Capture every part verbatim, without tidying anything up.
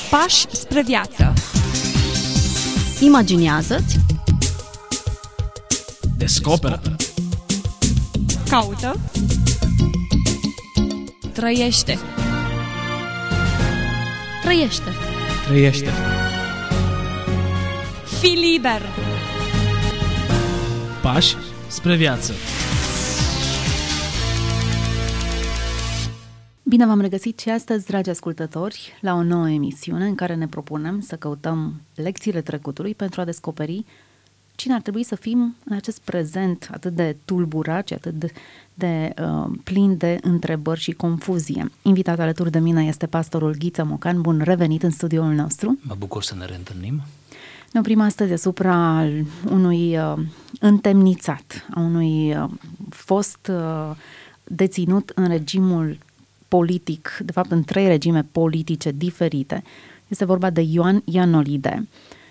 Pași spre viață. Imaginează-ți. Descoperă. Caută. Trăiește. Trăiește. Trăiește. Fii liber. Pași spre viață. Bine v-am regăsit și astăzi, dragi ascultători, la o nouă emisiune în care ne propunem să căutăm lecțiile trecutului pentru a descoperi cine ar trebui să fim în acest prezent atât de tulburat și atât de, de uh, plin de întrebări și confuzie. Invitat alături de mine este pastorul Ghiță Mocan. Bun revenit în studioul nostru. Mă bucur să ne reîntâlnim. Ne oprim astăzi asupra unui uh, întemnițat, a unui uh, fost uh, deținut în regimul politic, de fapt în trei regime politice diferite. Este vorba de Ioan Ianolide,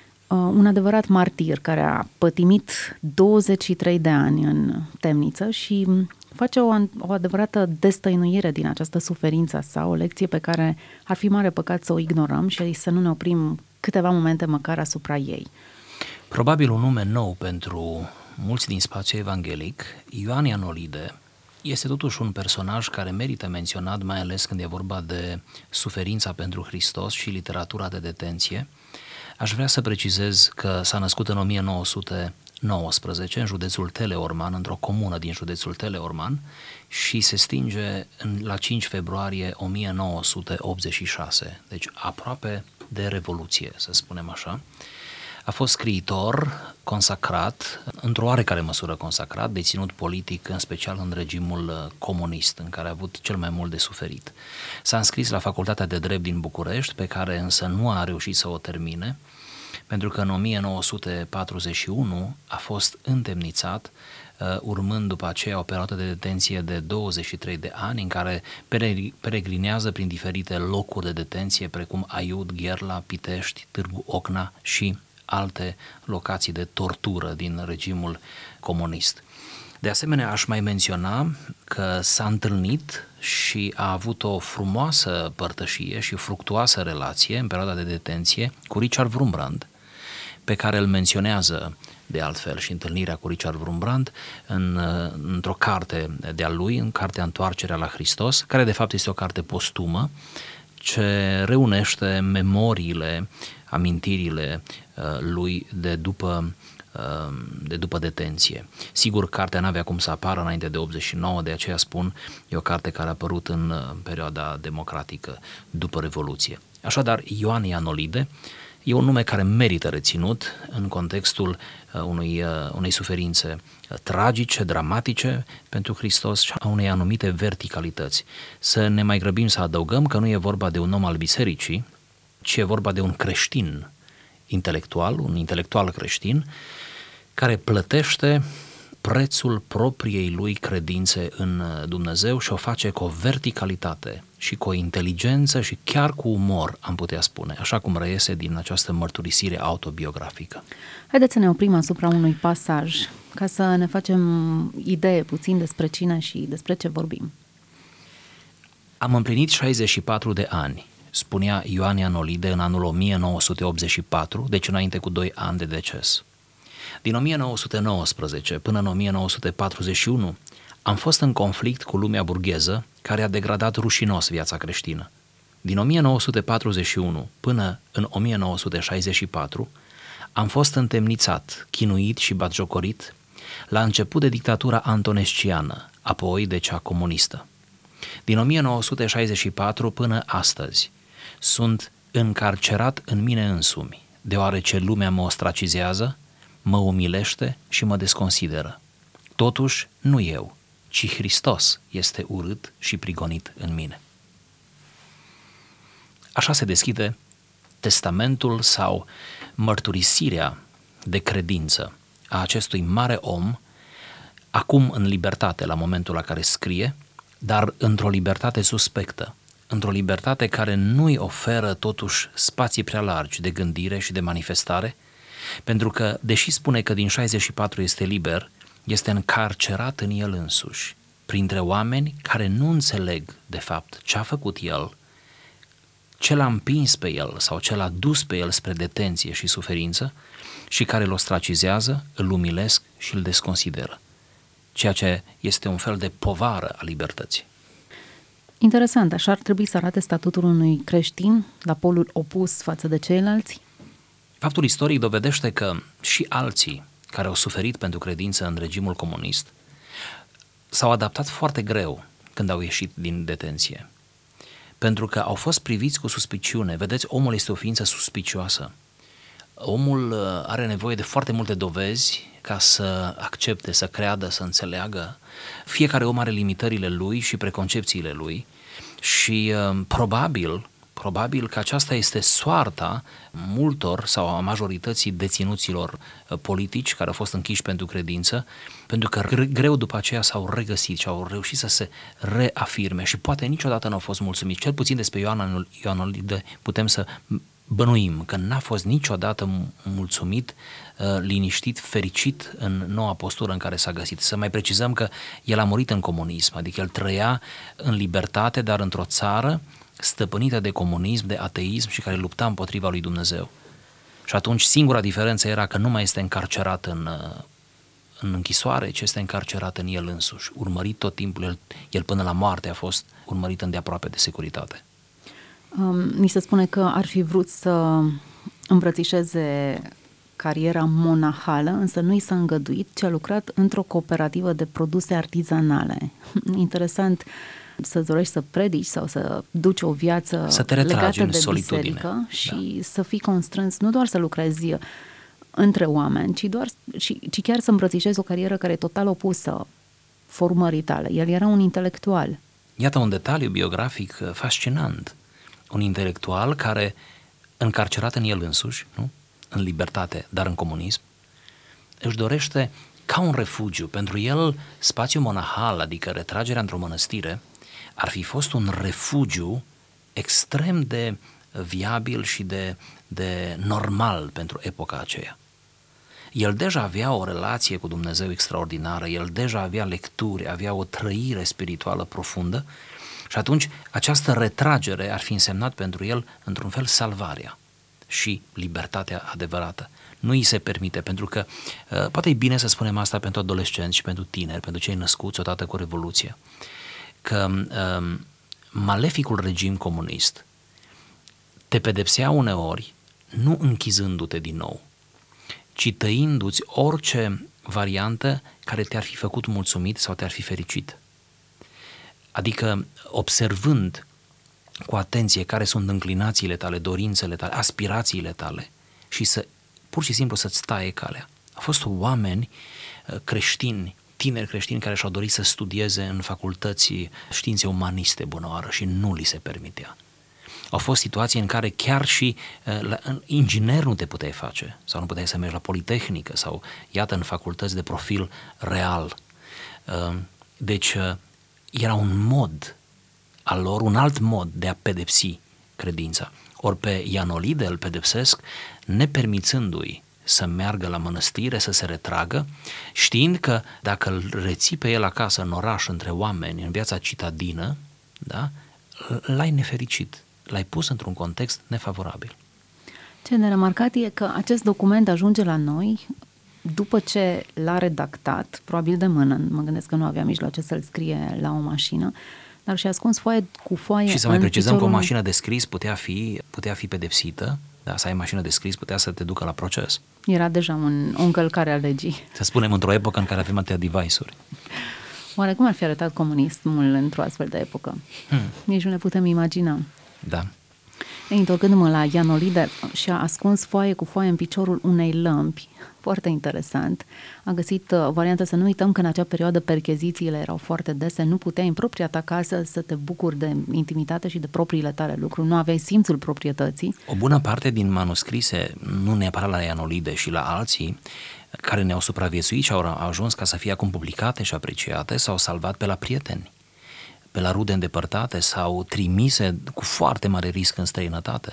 un adevărat martir care a pătimit douăzeci și trei de ani în temniță și face o, o adevărată destăinuire din această suferință sa, o lecție pe care ar fi mare păcat să o ignorăm și să nu ne oprim câteva momente măcar asupra ei. Probabil un nume nou pentru mulți din spațiul evanghelic. Ioan Ianolide este totuși un personaj care merită menționat, mai ales când e vorba de suferința pentru Hristos și literatura de detenție. Aș vrea să precizez că s-a născut în o mie nouă sute nouăsprezece în județul Teleorman, într-o comună din județul Teleorman, și se stinge în, la cinci februarie o mie nouă sute optzeci și șase, deci aproape de Revoluție, să spunem așa. A fost scriitor, consacrat, într-o oarecare măsură consacrat, deținut politic, în special în regimul comunist, în care a avut cel mai mult de suferit. S-a înscris la Facultatea de Drept din București, pe care însă nu a reușit să o termine, pentru că în o mie nouă sute patruzeci și unu a fost întemnițat, urmând după aceea o perioadă de detenție de douăzeci și trei de ani, în care peregrinează prin diferite locuri de detenție, precum Aiud, Gherla, Pitești, Târgu Ocna și alte locații de tortură din regimul comunist. De asemenea, aș mai menționa că s-a întâlnit și a avut o frumoasă părtășie și fructuoasă relație în perioada de detenție cu Richard Wurmbrand, pe care îl menționează de altfel și întâlnirea cu Richard Wurmbrand în, într-o carte de-a lui, în cartea Întoarcerea la Hristos, care de fapt este o carte postumă, ce reunește memoriile, amintirile lui de după, de după detenție. Sigur, cartea n-avea cum să apară înainte de optzeci și nouă, de aceea spun, e o carte care a apărut în perioada democratică după Revoluție. Așadar, Ioan Ianolide e un nume care merită reținut în contextul unui, unei suferințe tragice, dramatice pentru Hristos și a unei anumite verticalități. Să ne mai grăbim să adăugăm că nu e vorba de un om al bisericii, ci e vorba de un creștin intelectual, un intelectual creștin, care plătește prețul propriei lui credințe în Dumnezeu și o face cu o verticalitate și cu o inteligență și chiar cu umor, am putea spune, așa cum reiese din această mărturisire autobiografică. Haideți să ne oprim asupra unui pasaj, ca să ne facem idee puțin despre cine și despre ce vorbim. Am împlinit șaizeci și patru de ani, spunea Ioan Ianolide în anul o mie nouă sute optzeci și patru, deci înainte cu doi ani de deces. Din o mie nouă sute nouăsprezece până în o mie nouă sute patruzeci și unu am fost în conflict cu lumea burgheză, care a degradat rușinos viața creștină. Din o mie nouă sute patruzeci și unu până în o mie nouă sute șaizeci și patru am fost întemnițat, chinuit și batjocorit, la început de dictatura antonesciană, apoi de cea comunistă. Din o mie nouă sute șaizeci și patru până astăzi sunt încarcerat în mine însumi, deoarece lumea mă ostracizează, mă umilește și mă desconsideră. Totuși, nu eu, ci Hristos este urât și prigonit în mine. Așa se deschide testamentul sau mărturisirea de credință a acestui mare om, acum în libertate la momentul la care scrie, dar într-o libertate suspectă, într-o libertate care nu-i oferă totuși spații prea largi de gândire și de manifestare, pentru că, deși spune că din șaizeci și patru este liber, este încarcerat în el însuși, printre oameni care nu înțeleg, de fapt, ce a făcut el, ce l-a împins pe el sau ce l-a dus pe el spre detenție și suferință și care îl ostracizează, îl umilesc și îl desconsideră, ceea ce este un fel de povară a libertății. Interesant, așa ar trebui să arate statutul unui creștin la polul opus față de ceilalți? Faptul istoric dovedește că și alții care au suferit pentru credință în regimul comunist s-au adaptat foarte greu când au ieșit din detenție, pentru că au fost priviți cu suspiciune. Vedeți, omul este o ființă suspicioasă. Omul are nevoie de foarte multe dovezi ca să accepte, să creadă, să înțeleagă. Fiecare om are limitările lui și preconcepțiile lui și probabil, probabil că aceasta este soarta multor sau a majorității deținuților politici care au fost închiși pentru credință, pentru că greu după aceea s-au regăsit și au reușit să se reafirme și poate niciodată nu au fost mulțumiți. Cel puțin despre Ioan Ionolide putem să bănuim că n-a fost niciodată mulțumit, liniștit, fericit în noua postură în care s-a găsit. Să mai precizăm că el a murit în comunism, adică el trăia în libertate, dar într-o țară stăpânită de comunism, de ateism și care lupta împotriva lui Dumnezeu. Și atunci singura diferență era că nu mai este încarcerat în, în închisoare, ci este încarcerat în el însuși, urmărit tot timpul, el, el până la moarte a fost urmărit îndeaproape de securitate. Um, ni se spune că ar fi vrut să îmbrățișeze cariera monahală, însă nu i s-a îngăduit, ci a lucrat într-o cooperativă de produse artizanale. Interesant să dorești să predici sau să duci o viață să te retragi legată în de biserică și da. să fii constrâns nu doar să lucrezi între oameni, ci, doar, ci, ci chiar să îmbrățișezi o carieră care e total opusă formării tale. El era un intelectual. Iată un detaliu biografic fascinant. Un intelectual care, încarcerat în el însuși, nu? În libertate, dar în comunism, își dorește ca un refugiu. Pentru el, spațiul monahal, adică retragerea într-o mănăstire, ar fi fost un refugiu extrem de viabil și de, de normal pentru epoca aceea. El deja avea o relație cu Dumnezeu extraordinară, el deja avea lecturi, avea o trăire spirituală profundă și atunci această retragere ar fi însemnat pentru el, într-un fel, salvarea și libertatea adevărată. Nu îi se permite, pentru că uh, poate e bine să spunem asta pentru adolescenți și pentru tineri, pentru cei născuți odată cu Revoluția, că uh, maleficul regim comunist te pedepsea uneori nu închizându-te din nou, ci tăindu-ți orice variantă care te-ar fi făcut mulțumit sau te-ar fi fericit. Adică observând cu atenție care sunt înclinațiile tale, dorințele tale, aspirațiile tale și să pur și simplu să-ți taie calea. Au fost oameni creștini, tineri creștini care și-au dorit să studieze în facultăți științe umaniste bunăoară și nu li se permitea. Au fost situații în care chiar și la, inginer nu te puteai face sau nu puteai să mergi la Politehnică sau iată în facultăți de profil real. Deci era un mod al lor, un alt mod de a pedepsi credința. Ori pe Ionolide îl pedepsesc nepermițându-i să meargă la mănăstire, să se retragă, știind că dacă îl reții pe el acasă în oraș, între oameni, în viața citadină, da, l-ai nefericit, l-ai pus într-un context nefavorabil. Ce de remarcat e că acest document ajunge la noi după ce l-a redactat, probabil de mână, mă gândesc că nu avea mijloace să-l scrie la o mașină, dar și-a ascuns foaie cu foaie. Și să mai precizăm că o mașină de scris putea fi, putea fi pedepsită, da, să ai mașină de scris putea să te ducă la proces. Era deja un, o încălcare a legii. Să spunem într-o epocă în care avem atâtea device-uri. Oare cum ar fi arătat comunismul într-o astfel de epocă? Hmm. Nici nu ne putem imagina. Da. Ei, întorcându-mă la Ionolide, și-a ascuns foaie cu foaie în piciorul unei lămpi. Foarte interesant. A găsit uh, varianta, să nu uităm că în acea perioadă perchezițiile erau foarte dese, nu puteai în propria ta casă să te bucuri de intimitate și de propriile tale lucruri, nu aveai simțul proprietății. O bună parte din manuscrise, nu neapărat la Ionolide și la alții, care ne-au supraviețuit și au ajuns ca să fie acum publicate și apreciate, s-au salvat pe la prieteni, pe la rude îndepărtate sau trimise cu foarte mare risc în străinătate.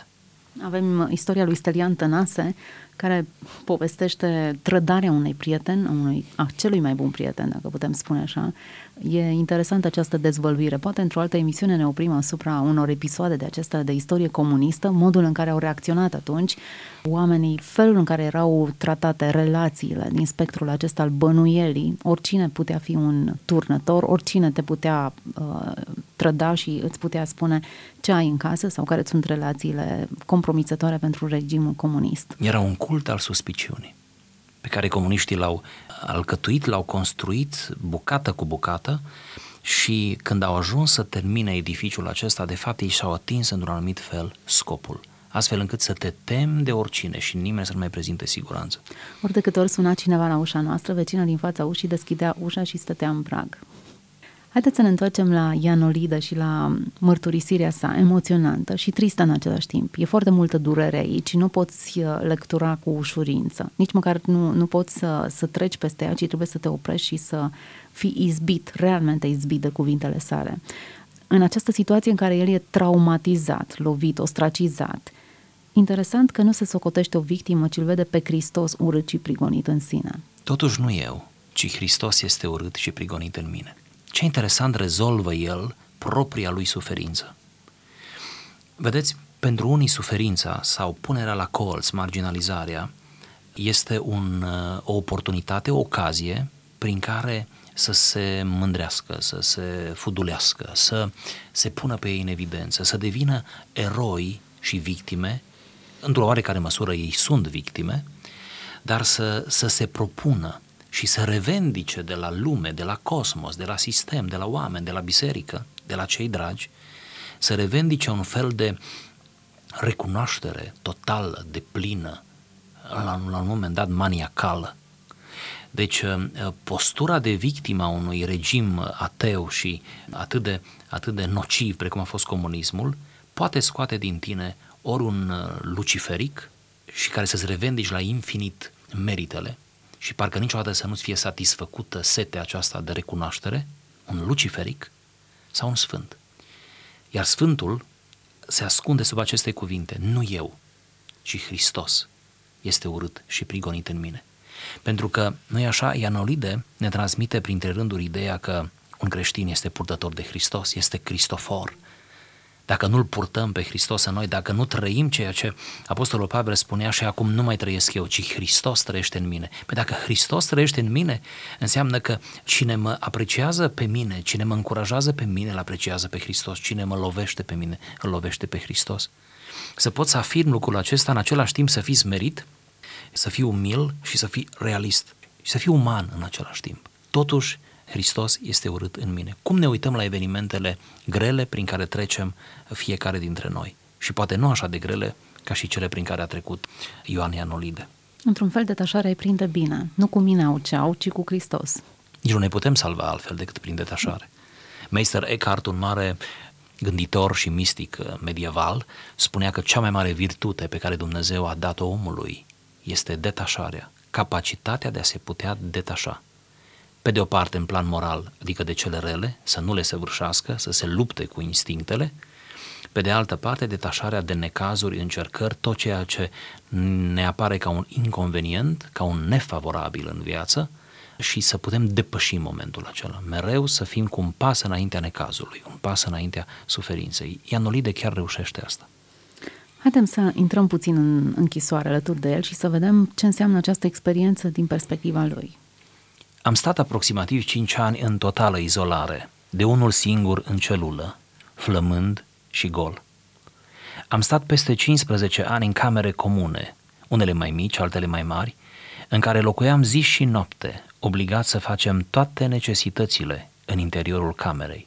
Avem istoria lui Stelian Tănase, care povestește trădarea unui prieten, unui, a celui mai bun prieten, dacă putem spune așa. E interesantă această dezvăluire. Poate într-o altă emisiune ne oprim asupra unor episoade de acestea de istorie comunistă, modul în care au reacționat atunci oamenii, felul în care erau tratate relațiile din spectrul acesta al bănuielii. Oricine putea fi un turnător, oricine te putea uh, trăda și îți putea spune ce ai în casă sau care sunt relațiile compromițătoare pentru regimul comunist. Era un cult al suspiciunii pe care comuniștii l-au alcătuit, l-au construit bucată cu bucată și când au ajuns să termine edificiul acesta, de fapt ei și-au atins într-un anumit fel scopul, astfel încât să te temi de oricine și nimeni să nu mai prezinte siguranță. Ori de câte ori suna cineva la ușa noastră, vecina din fața ușii deschidea ușa și stătea în prag. Haideți să ne întoarcem la Ianolidă și la mărturisirea sa emoționantă și tristă în același timp. E foarte multă durere aici, nu poți lectura cu ușurință. Nici măcar nu, nu poți să, să treci peste ea, ci trebuie să te oprești și să fii izbit, realmente izbit de cuvintele sale. În această situație în care el e traumatizat, lovit, ostracizat, interesant că nu se socotește o victimă, ci îl vede pe Hristos urât și prigonit în sine. Totuși nu eu, ci Hristos este urât și prigonit în mine. Ce interesant rezolvă el propria lui suferință. Vedeți, pentru unii suferința sau punerea la colț, marginalizarea, este un, o oportunitate, o ocazie prin care să se mândrească, să se fudulească, să se pună pe ei în evidență, să devină eroi și victime. Într-o oarecare măsură ei sunt victime, dar să, să se propună și să revendice de la lume, de la cosmos, de la sistem, de la oameni, de la biserică, de la cei dragi, să revendice un fel de recunoaștere totală, deplină, la, la un moment dat maniacală. Deci postura de victimă a unui regim ateu și atât de, atât de nociv precum a fost comunismul, poate scoate din tine ori un luciferic și care să-ți revendici la infinit meritele, și parcă niciodată să nu-ți fie satisfăcută setea aceasta de recunoaștere, un luciferic sau un sfânt. Iar sfântul se ascunde sub aceste cuvinte, nu eu, ci Hristos este urât și prigonit în mine. Pentru că, nu-i așa, Ianolide ne transmite printre rânduri ideea că un creștin este purtător de Hristos, este Cristofor. Dacă nu-L purtăm pe Hristos în noi, dacă nu trăim ceea ce Apostolul Pavel spunea și acum nu mai trăiesc eu, ci Hristos trăiește în mine. Păi dacă Hristos trăiește în mine, înseamnă că cine mă apreciază pe mine, cine mă încurajează pe mine, îl apreciază pe Hristos, cine mă lovește pe mine, îl lovește pe Hristos. Să pot să afirm lucrul acesta, în același timp să fii smerit, să fii umil și să fii realist și să fii uman în același timp. Totuși, Hristos este urât în mine. Cum ne uităm la evenimentele grele prin care trecem fiecare dintre noi? Și poate nu așa de grele ca și cele prin care a trecut Ioan Ianolide. Într-un fel, detașarea îi prinde bine. Nu cu mine au ce au, ci cu Hristos. Nici nu ne putem salva altfel decât prin detașare. Meister Eckhart, un mare gânditor și mistic medieval, spunea că cea mai mare virtute pe care Dumnezeu a dat-o omului este detașarea, capacitatea de a se putea detașa. Pe de o parte în plan moral, adică de cele rele, să nu le săvârșească, să se lupte cu instinctele, pe de altă parte detașarea de necazuri, încercări, tot ceea ce ne apare ca un inconvenient, ca un nefavorabil în viață și să putem depăși momentul acela, mereu să fim cu un pas înaintea necazului, un pas înaintea suferinței. Ianolide chiar reușește asta. Haideți să intrăm puțin în închisoare alături de el și să vedem ce înseamnă această experiență din perspectiva lui. Am stat aproximativ cinci ani în totală izolare, de unul singur în celulă, flămând și gol. Am stat peste cincisprezece ani în camere comune, unele mai mici, altele mai mari, în care locuiam zi și noapte, obligați să facem toate necesitățile în interiorul camerei.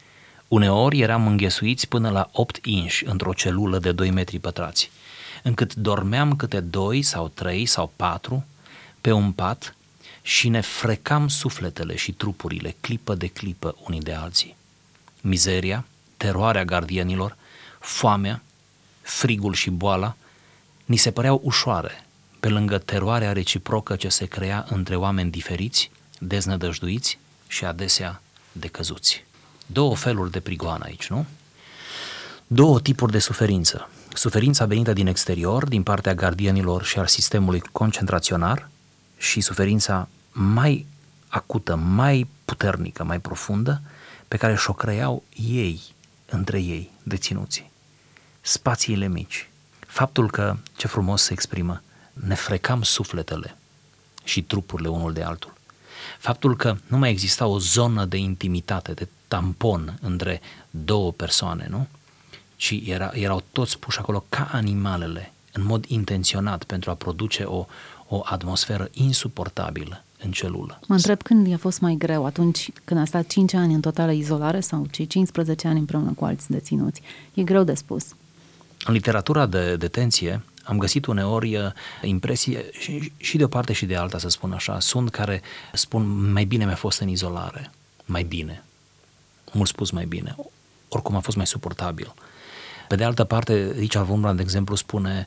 Uneori eram înghesuiți până la opt inși într-o celulă de doi metri pătrați, încât dormeam câte doi sau trei sau patru pe un pat și ne frecam sufletele și trupurile clipă de clipă unii de alții. Mizeria, teroarea gardienilor, foamea, frigul și boala ni se păreau ușoare, pe lângă teroarea reciprocă ce se crea între oameni diferiți, deznădăjduiți și adesea decăzuți. Două feluri de prigoană aici, nu? Două tipuri de suferință. suferința venită din exterior, din partea gardienilor și al sistemului concentraționar și suferința mai acută, mai puternică, mai profundă, pe care și-o creau ei, între ei, deținuții. Spațiile mici. Faptul că, ce frumos se exprimă, ne frecam sufletele și trupurile unul de altul. Faptul că nu mai exista o zonă de intimitate, de tampon între două persoane, nu? Ci era, erau toți puși acolo ca animalele, în mod intenționat, pentru a produce o, o atmosferă insuportabilă în celulă. Mă întreb când i-a fost mai greu, atunci când a stat cinci ani în totală izolare sau cei cincisprezece ani împreună cu alți deținuți. E greu de spus. În literatura de detenție am găsit uneori impresii și, și de o parte și de alta, să spun așa. Sunt care spun mai bine mi-a fost în izolare, mai bine, mult spus mai bine, oricum a fost mai suportabil. Pe de altă parte, Richard Wurmbrand, de exemplu, spune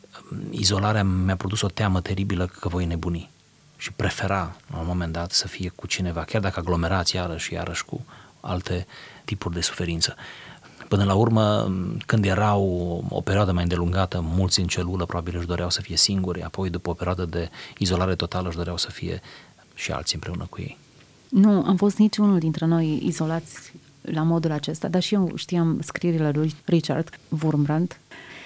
izolarea mi-a produs o teamă teribilă că voi nebuni și prefera, la un moment dat, să fie cu cineva, chiar dacă aglomerați iarăși, iarăși cu alte tipuri de suferință. Până la urmă, când erau o perioadă mai îndelungată, mulți în celulă probabil își doreau să fie singuri, apoi după o perioadă de izolare totală își doreau să fie și alții împreună cu ei. Nu am fost niciunul dintre noi izolați la modul acesta, dar și eu știam scrierile lui Richard Wurmbrand.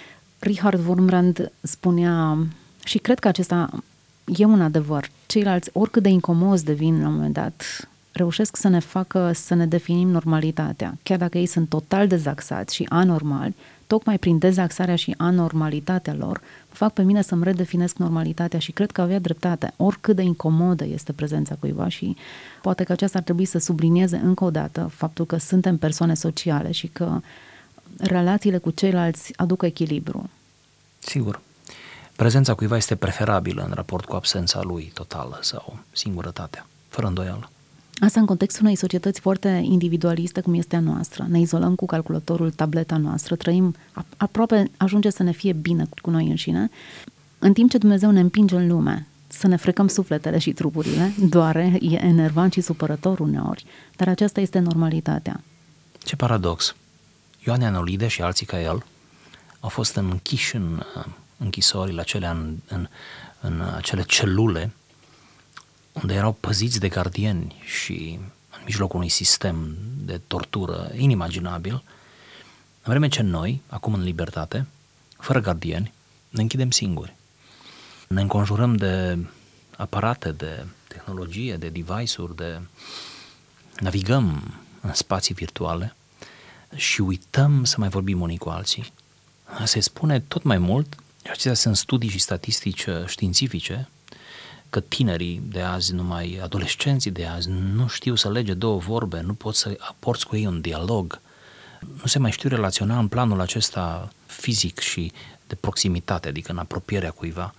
Richard Wurmbrand spunea, și cred că acesta e un adevăr, ceilalți, oricât de incomozi devin la un moment dat, reușesc să ne facă să ne definim normalitatea. Chiar dacă ei sunt total dezaxați și anormali, tocmai prin dezaxarea și anormalitatea lor, fac pe mine să-mi redefinesc normalitatea și cred că avea dreptate, oricât de incomodă este prezența cuiva și poate că aceasta ar trebui să sublinieze încă o dată faptul că suntem persoane sociale și că relațiile cu ceilalți aduc echilibru. Sigur. Prezența cuiva este preferabilă în raport cu absența lui totală sau singurătatea, fără îndoială. Asta în contextul unei societăți foarte individualiste cum este a noastră. Ne izolăm cu calculatorul, tableta noastră, trăim, aproape ajunge să ne fie bine cu noi înșine, în timp ce Dumnezeu ne împinge în lume să ne frecăm sufletele și trupurile, doare, e enervant și supărător uneori, dar aceasta este normalitatea. Ce paradox! Ioan Ianolide și alții ca el au fost închiși în închisorile acelea, în, în, în acele celule unde erau păziți de gardieni și în mijlocul unui sistem de tortură inimaginabil, în vreme ce noi, acum în libertate, fără gardieni, ne închidem singuri. Ne înconjurăm de aparate, de tehnologie, de device-uri, de navigăm în spații virtuale și uităm să mai vorbim unii cu alții. Se spune tot mai mult, și acestea sunt studii și statistici științifice, că tinerii de azi, numai adolescenții de azi, nu știu să lege două vorbe, nu pot să aporți cu ei un dialog, nu se mai știu relaționa în planul acesta fizic și de proximitate, adică în apropierea cuiva,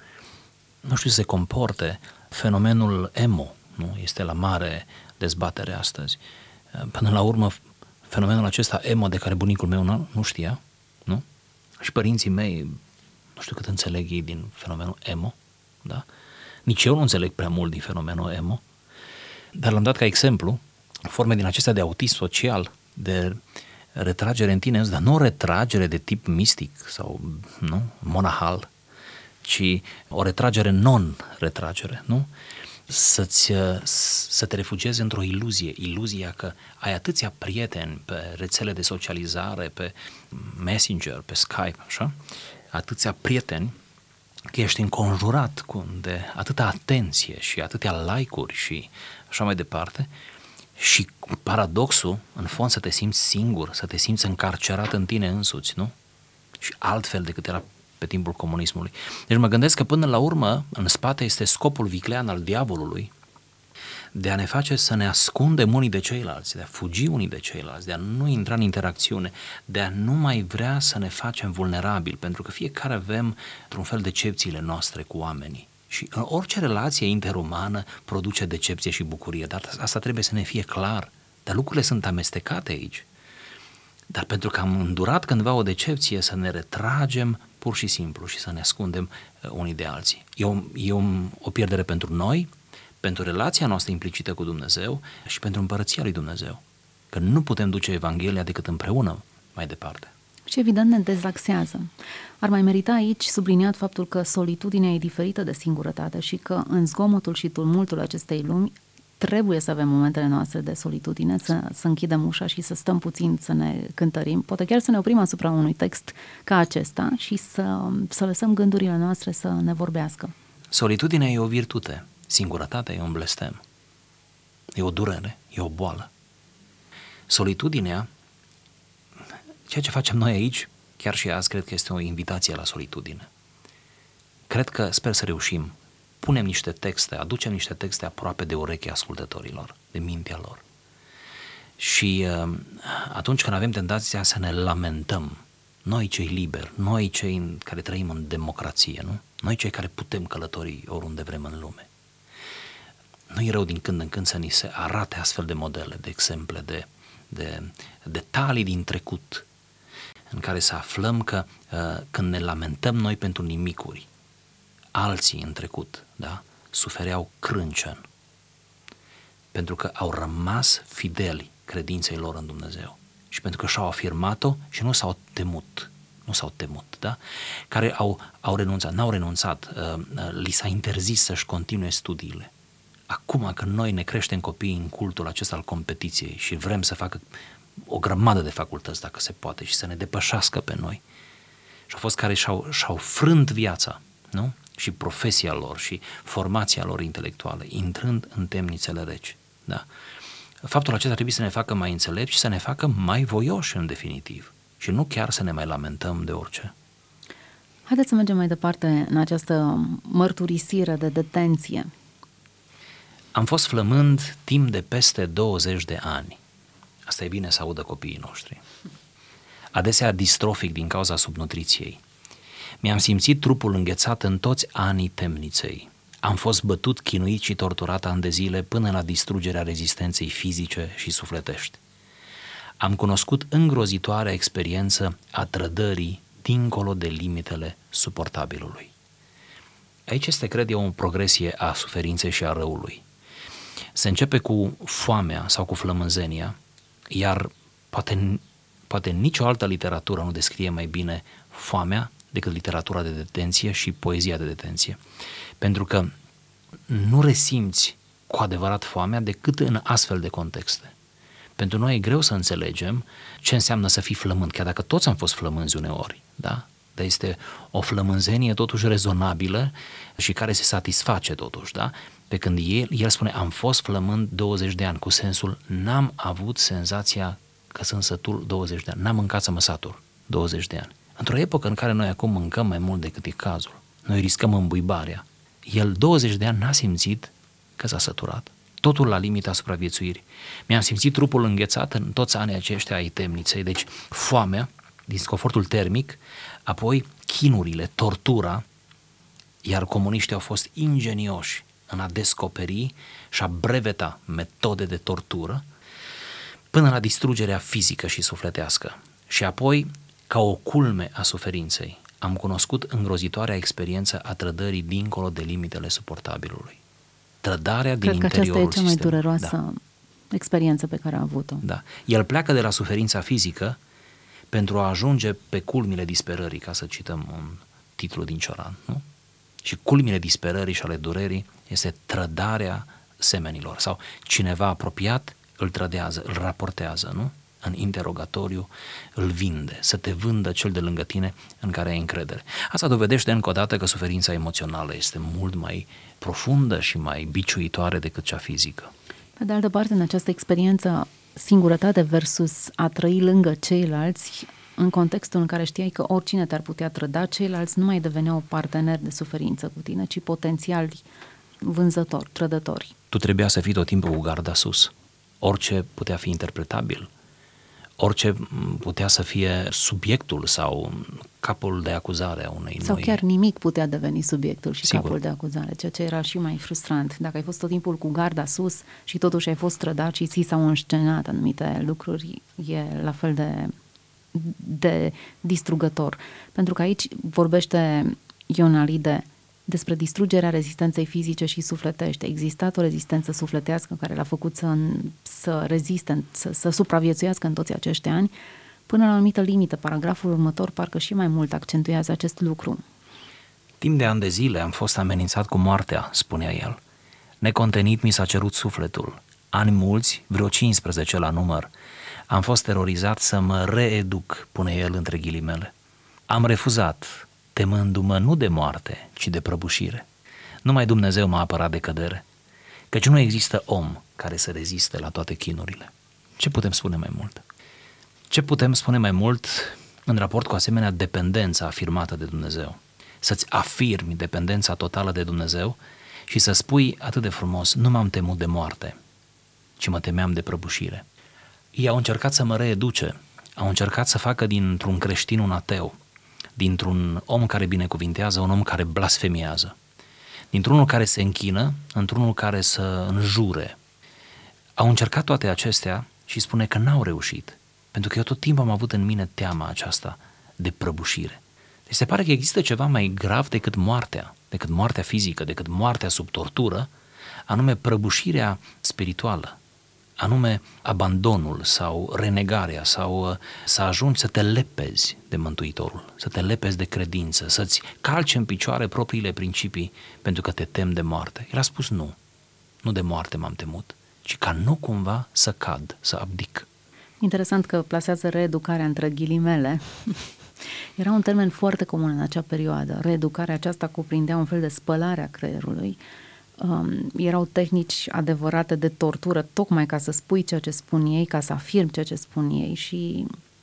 nu știu să se comporte. Fenomenul emo, nu? Este la mare dezbatere astăzi. Până la urmă, fenomenul acesta emo de care bunicul meu nu, nu știa, nu? Și părinții mei, nu știu cât înțeleg ei din fenomenul emo, da? Nici eu nu înțeleg prea mult din fenomenul emo, dar l-am dat ca exemplu forme din acestea de autism social, de retragere în tine, dar nu o retragere de tip mistic sau nu, monahal, ci o retragere non-retragere, nu? Să-ți, să te refugiezi într-o iluzie, iluzia că ai atâția prieteni pe rețele de socializare, pe Messenger, pe Skype, așa, atâția prieteni, că ești înconjurat cu de atâta atenție și atâtea like-uri și așa mai departe și paradoxul, în fond, să te simți singur, să te simți încarcerat în tine însuți, nu? Și altfel decât era pe timpul comunismului. Deci mă gândesc că până la urmă, în spate este scopul viclean al diavolului de a ne face să ne ascundem unii de ceilalți, de a fugi unii de ceilalți, de a nu intra în interacțiune, de a nu mai vrea să ne facem vulnerabili, pentru că fiecare avem, într-un fel, decepțiile noastre cu oamenii. Și orice relație interumană produce decepție și bucurie, dar asta trebuie să ne fie clar. Dar lucrurile sunt amestecate aici. Dar pentru că am îndurat cândva o decepție, să ne retragem pur și simplu și să ne ascundem unii de alții. E o, e o, o pierdere pentru noi, pentru relația noastră implicită cu Dumnezeu și pentru împărăția lui Dumnezeu. Că nu putem duce Evanghelia decât împreună mai departe. Și evident ne dezaxează. Ar mai merita aici subliniat faptul că solitudinea e diferită de singurătate și că în zgomotul și tumultul acestei lumi trebuie să avem momentele noastre de solitudine, să, să închidem ușa și să stăm puțin, să ne cântărim, poate chiar să ne oprim asupra unui text ca acesta și să, să lăsăm gândurile noastre să ne vorbească. Solitudinea e o virtute, singurătatea e un blestem, e o durere, e o boală. Solitudinea, ceea ce facem noi aici, chiar și azi, cred că este o invitație la solitudine. Cred că, sper să reușim, punem niște texte, aducem niște texte aproape de urechea ascultătorilor, de mintea lor. Și uh, atunci când avem tentația să ne lamentăm, noi cei liberi, noi cei care trăim în democrație, nu? Noi cei care putem călători oriunde vrem în lume. Nu e rău din când în când să ni se arate astfel de modele, de exemple, de, de detalii din trecut, în care să aflăm că uh, când ne lamentăm noi pentru nimicuri, alții în trecut, da, sufereau crâncen, pentru că au rămas fideli credinței lor în Dumnezeu și pentru că și-au afirmat-o și nu s-au temut, nu s-au temut, da, care au, au renunțat, n-au renunțat, uh, uh, li s-a interzis să-și continue studiile. Acum că noi ne creștem copiii în cultul acesta al competiției și vrem să facă o grămadă de facultăți, dacă se poate, și să ne depășească pe noi. Și au fost care și-au, și-au frânt viața, nu? Și profesia lor și formația lor intelectuală, intrând în temnițele reci. Da? Faptul acesta trebuie să ne facă mai înțelepți și să ne facă mai voioși în definitiv. Și nu chiar să ne mai lamentăm de orice. Haideți să mergem mai departe în această mărturisire de detenție. Am fost flămând timp de peste douăzeci de ani. Asta e bine să audă copiii noștri. Adesea distrofic din cauza subnutriției. Mi-am simțit trupul înghețat în toți anii temniței. Am fost bătut, chinuit și torturat ani de zile până la distrugerea rezistenței fizice și sufletești. Am cunoscut îngrozitoarea experiență a trădării dincolo de limitele suportabilului. Aici este, cred eu, o progresie a suferinței și a răului. Se începe cu foamea sau cu flămânzenia, iar poate, poate nicio altă literatură nu descrie mai bine foamea decât literatura de detenție și poezia de detenție. Pentru că nu resimți cu adevărat foamea decât în astfel de contexte. Pentru noi e greu să înțelegem ce înseamnă să fii flămând, chiar dacă toți am fost flămânzi uneori, da? Dar este o flămânzenie totuși rezonabilă și care se satisface totuși, da? Pe când el, el spune, am fost flămând douăzeci de ani, cu sensul, n-am avut senzația că sunt sătul douăzeci de ani, n-am mâncat să mă satur douăzeci de ani. Într-o epocă în care noi acum mâncăm mai mult decât e cazul, noi riscăm îmbuibarea, el douăzeci de ani n-a simțit că s-a săturat. Totul la limita supraviețuirii. Mi-am simțit trupul înghețat în toți anii aceștia ai temniței, deci foamea, disconfortul termic, apoi chinurile, tortura, iar comuniștii au fost ingenioși în a descoperi și a breveta metode de tortură până la distrugerea fizică și sufletească. Și apoi, ca o culme a suferinței, am cunoscut îngrozitoarea experiență a trădării dincolo de limitele suportabilului. Trădarea din interiorul sistemului. Cred că aceasta e cea mai dureroasă da. experiență pe care a avut-o. Da. El pleacă de la suferința fizică pentru a ajunge pe culmile disperării, ca să cităm un titlu din Cioran, nu? Și culmile disperării și ale durerii este trădarea semenilor. Sau cineva apropiat îl trădează, îl raportează, nu? În interogatoriu îl vinde, să te vândă cel de lângă tine în care ai încredere. Asta dovedește încă o dată că suferința emoțională este mult mai profundă și mai biciuitoare decât cea fizică. Pe de altă parte, în această experiență, singurătate versus a trăi lângă ceilalți, în contextul în care știai că oricine te-ar putea trăda, ceilalți nu mai deveneau parteneri de suferință cu tine, ci potențiali vânzători, trădători. Tu trebuia să fii tot timpul cu garda sus. Orice putea fi interpretabil. Orice putea să fie subiectul sau capul de acuzare a unei Sau noi... chiar nimic putea deveni subiectul și Sigur. capul de acuzare, ceea ce era și mai frustrant. Dacă ai fost tot timpul cu garda sus și totuși ai fost trădat și ți s-au înscenat anumite lucruri, e la fel de, de distrugător. Pentru că aici vorbește Ion Alide despre distrugerea rezistenței fizice și sufletești. A existat o rezistență sufletească care l-a făcut să, să reziste, să, să supraviețuiască în toți acești ani, Până la o anumită limită, paragraful următor parcă și mai mult accentuează acest lucru. Timp de ani de zile am fost amenințat cu moartea, spunea el. Necontenit mi s-a cerut sufletul. Ani mulți, vreo cincisprezece la număr, am fost terorizat să mă reeduc, pune el între ghilimele. Am refuzat, temându-mă nu de moarte, ci de prăbușire. Numai Dumnezeu m-a apărat de cădere, căci nu există om care să reziste la toate chinurile. Ce putem spune mai mult? Ce putem spune mai mult în raport cu asemenea dependența afirmată de Dumnezeu? Să-ți afirmi dependența totală de Dumnezeu și să spui atât de frumos, nu m-am temut de moarte, ci mă temeam de prăbușire. Ei au încercat să mă reeduce, au încercat să facă dintr-un creștin un ateu, dintr-un om care binecuvintează un om care blasfemiază, dintr-unul care se închină, într-unul care să înjure. Au încercat toate acestea și spune că n-au reușit, pentru că eu tot timpul am avut în mine teama aceasta de prăbușire. Deci se pare că există ceva mai grav decât moartea, decât moartea fizică, decât moartea sub tortură, anume prăbușirea spirituală, anume abandonul sau renegarea sau să ajungi să te lepezi de Mântuitorul, să te lepezi de credință, să-ți calci în picioare propriile principii pentru că te temi de moarte. El a spus nu, nu de moarte m-am temut, ci ca nu cumva să cad, să abdic. Interesant că plasează reeducarea între ghilimele. Era un termen foarte comun în acea perioadă. Reeducarea aceasta cuprindea un fel de spălare a creierului. Um, erau tehnici adevărate de tortură, tocmai ca să spui ceea ce spun ei, ca să afirmi ceea ce spun ei și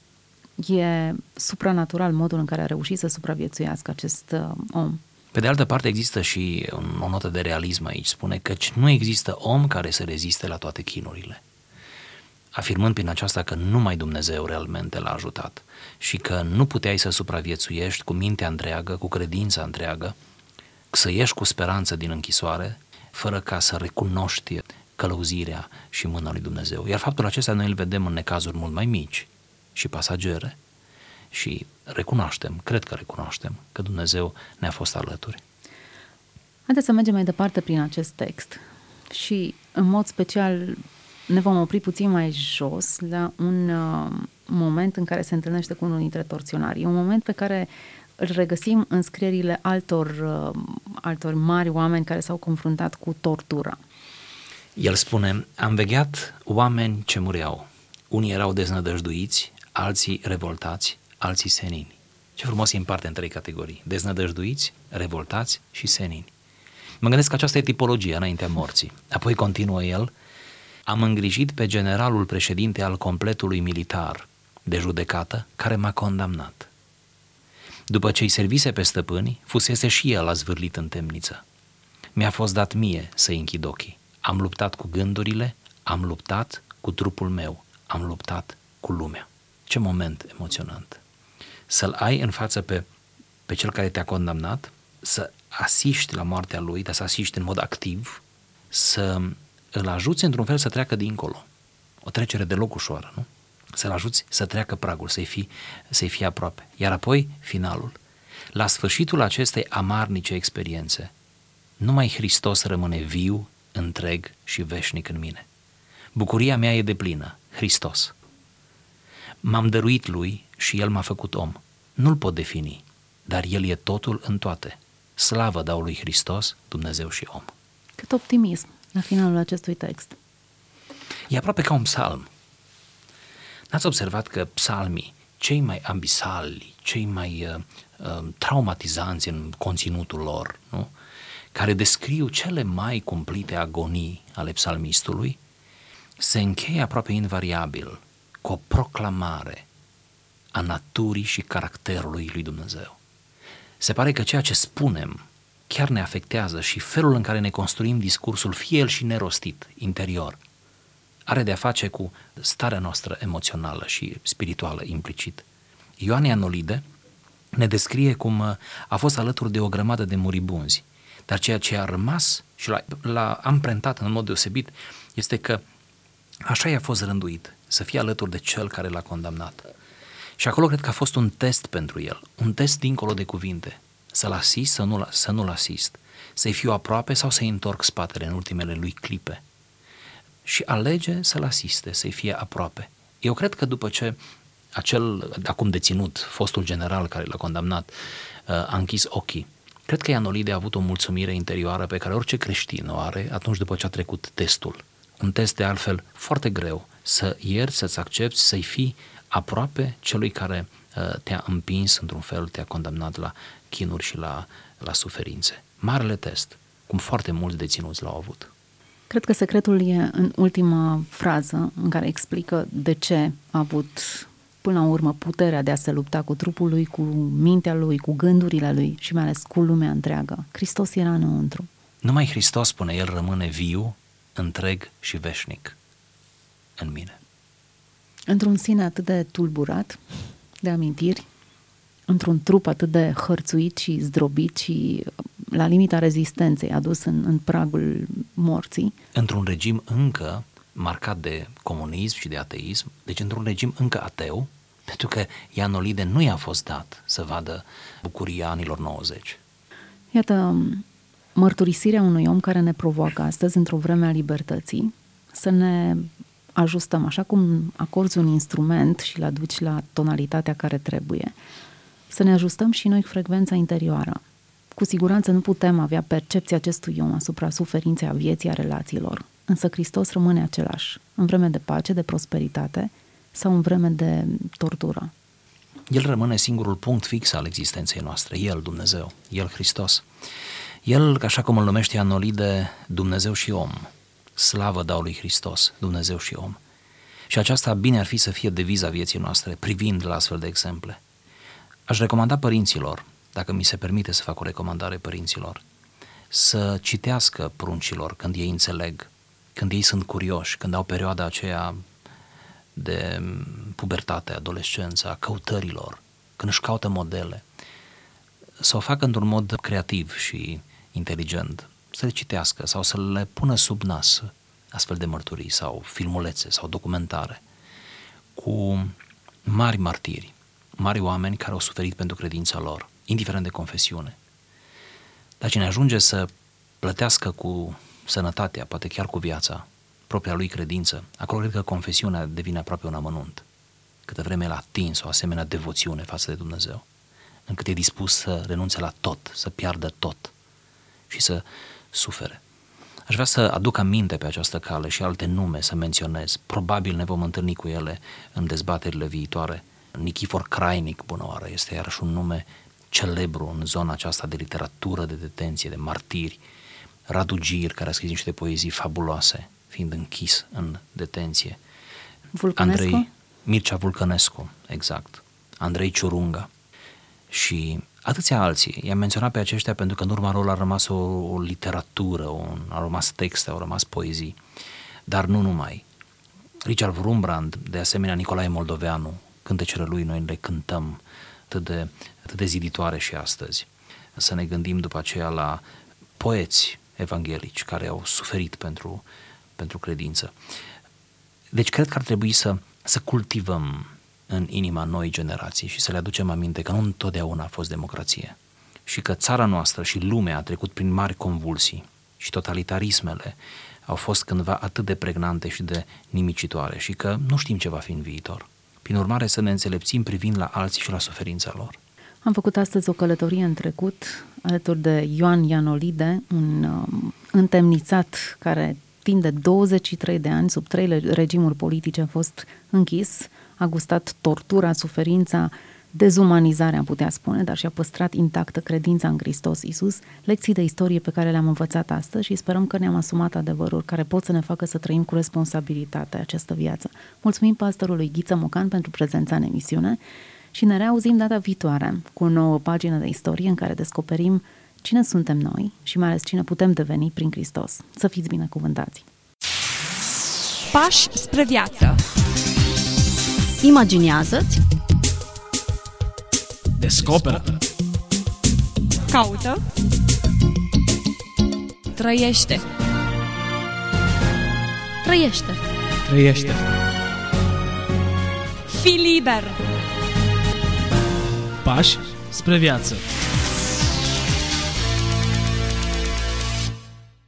e supranatural modul în care a reușit să supraviețuiască acest uh, om. Pe de altă parte există și o notă de realism aici, spune că nu există om care să reziste la toate chinurile, afirmând prin aceasta că numai Dumnezeu realmente l-a ajutat și că nu puteai să supraviețuiești cu mintea întreagă, cu credința întreagă, să ieși cu speranță din închisoare, fără ca să recunoști călăuzirea și mâna lui Dumnezeu. Iar faptul acesta noi îl vedem în necazuri mult mai mici și pasagere și recunoaștem, cred că recunoaștem, că Dumnezeu ne-a fost alături. Haideți să mergem mai departe prin acest text și în mod special ne vom opri puțin mai jos la un uh, moment în care se întâlnește cu unul dintre torționari. E un moment pe care îl regăsim în scrierile altor, uh, altor mari oameni care s-au confruntat cu tortura. El spune, am vegheat oameni ce mureau. Unii erau deznădăjduiți, alții revoltați, alții senini. Ce frumos îi împarte în trei categorii. Deznădăjduiți, revoltați și senini. Mă gândesc că aceasta e tipologia înaintea morții. Apoi continuă el, am îngrijit pe generalul președinte al completului militar de judecată care m-a condamnat. După ce îi servise pe stăpâni, fusese și el azvârlit în temniță. Mi-a fost dat mie să-i închid ochii. Am luptat cu gândurile, am luptat cu trupul meu, am luptat cu lumea. Ce moment emoționant! Să-l ai în față pe, pe cel care te-a condamnat, să asiști la moartea lui, dar să asiști în mod activ, să îl ajuți într-un fel să treacă dincolo. O trecere deloc ușoară, nu? Să-l ajuți să treacă pragul, să-i fie, să-i fie aproape. Iar apoi, finalul. La sfârșitul acestei amarnice experiențe, numai Hristos rămâne viu, întreg și veșnic în mine. Bucuria mea e deplină, Hristos. M-am dăruit lui și el m-a făcut om. Nu-l pot defini, dar el e totul în toate. Slavă dau lui Hristos, Dumnezeu și om. Cât optimism la finalul acestui text. E aproape ca un psalm. N-ați observat că psalmii, cei mai ambisali, cei mai uh, uh, traumatizanți în conținutul lor, nu? Care descriu cele mai cumplite agonii ale psalmistului, se încheie aproape invariabil cu o proclamare a naturii și caracterului lui Dumnezeu. Se pare că ceea ce spunem chiar ne afectează și felul în care ne construim discursul, fie el și nerostit, interior, are de-a face cu starea noastră emoțională și spirituală implicit. Ioan Ianolide ne descrie cum a fost alături de o grămadă de muribunzi, dar ceea ce a rămas și l-a, l-a amprentat în mod deosebit este că așa i-a fost rânduit, să fie alături de cel care l-a condamnat. Și acolo cred că a fost un test pentru el, un test dincolo de cuvinte, să-l asist, să nu-l, să nu-l asist, să-i fiu aproape sau să-i întorc spatele în ultimele lui clipe. Și alege să-l asiste, să-i fie aproape. Eu cred că după ce acel acum deținut, fostul general care l-a condamnat, a închis ochii. Cred că Ianolide a avut o mulțumire interioară pe care orice creștin o are atunci după ce a trecut testul. Un test de altfel foarte greu, să ierți, să-ți accepti, să-i fii aproape celui care te-a împins într-un fel, te-a condamnat la chinuri și la, la suferințe. Marele test, cum foarte mulți deținuți l-au avut. Cred că secretul e în ultima frază în care explică de ce a avut până la urmă puterea de a se lupta cu trupul lui, cu mintea lui, cu gândurile lui și mai ales cu lumea întreagă. Hristos era înăuntru. Numai Hristos, spune el, rămâne viu, întreg și veșnic în mine. Într-un sine atât de tulburat de amintiri, într-un trup atât de hărțuit și zdrobit și la limita rezistenței, adus în, în pragul morții. Într-un regim încă marcat de comunism și de ateism, deci într-un regim încă ateu, pentru că Ianolide nu i-a fost dat să vadă bucuria anilor nouăzeci. Iată, mărturisirea unui om care ne provoacă astăzi, într-o vreme a libertății, să ne ajustăm, așa cum acorzi un instrument și îl aduci la tonalitatea care trebuie, să ne ajustăm și noi frecvența interioară. Cu siguranță nu putem avea percepția acestui om asupra suferinței a vieții, a relațiilor, însă Hristos rămâne același, în vreme de pace, de prosperitate sau în vreme de tortură. El rămâne singurul punct fix al existenței noastre, El, Dumnezeu, El, Hristos. El, așa cum îl numește Ianolide, Dumnezeu și om. Slavă dau lui Hristos, Dumnezeu și om. Și aceasta bine ar fi să fie deviza vieții noastre, privind la astfel de exemple. Aș recomanda părinților, dacă mi se permite să fac o recomandare părinților, să citească pruncilor când ei înțeleg, când ei sunt curioși, când au perioada aceea de pubertate, adolescență, a căutărilor, când își caută modele, să o facă într-un mod creativ și inteligent, să le citească sau să le pună sub nas astfel de mărturii sau filmulețe sau documentare cu mari martiri, mari oameni care au suferit pentru credința lor, indiferent de confesiune. Dar cine ajunge să plătească cu sănătatea, poate chiar cu viața, propria lui credință, acolo cred că confesiunea devine aproape un amănunt. Câtă vreme el a atins o asemenea devoțiune față de Dumnezeu, încât e dispus să renunțe la tot, să piardă tot și să sufere. Aș vrea să aduc aminte pe această cale și alte nume să menționez. Probabil ne vom întâlni cu ele în dezbaterile viitoare. Nichifor Crainic, bună oară, este iarăși un nume celebru în zona aceasta de literatură, de detenție, de martiri. Radu Gir, care a scris niște poezii fabuloase, fiind închis în detenție. Vulcănescu? Andrei, Mircea Vulcănescu, exact. Andrei Ciurunga și atâția alții. I-am menționat pe aceștia pentru că în urma lor a rămas o, o literatură, un, au rămas texte, au rămas poezii, dar nu numai. Richard Wurmbrand, de asemenea Nicolae Moldoveanu, cântecele lui noi le cântăm atât de, atât de ziditoare și astăzi. Să ne gândim după aceea la poeți evanghelici care au suferit pentru, pentru credință. Deci cred că ar trebui să, să cultivăm în inima noi generații și să le aducem aminte că nu întotdeauna a fost democrație și că țara noastră și lumea a trecut prin mari convulsii și totalitarismele au fost cândva atât de pregnante și de nimicitoare și că nu știm ce va fi în viitor. Prin urmare să ne înțelepțim privind la alții și la suferința lor. Am făcut astăzi o călătorie în trecut alături de Ioan Ianolide, un um, întemnițat care timp de douăzeci și trei de ani, sub trei regimuri politice, a fost închis, a gustat tortura, suferința, dezumanizarea, am putea spune, dar și-a păstrat intactă credința în Hristos Iisus, lecții de istorie pe care le-am învățat astăzi și sperăm că ne-am asumat adevăruri care pot să ne facă să trăim cu responsabilitate această viață. Mulțumim pastorului Ghiță Mocan pentru prezența în emisiune și ne reauzim data viitoare cu o nouă pagină de istorie în care descoperim cine suntem noi și mai ales cine putem deveni prin Hristos. Să fiți binecuvântați! Pași spre viață. Imaginează-ți, Descoperă. Caută. Trăiește. trăiește. Trăiește. Fii liber. Pași spre viață.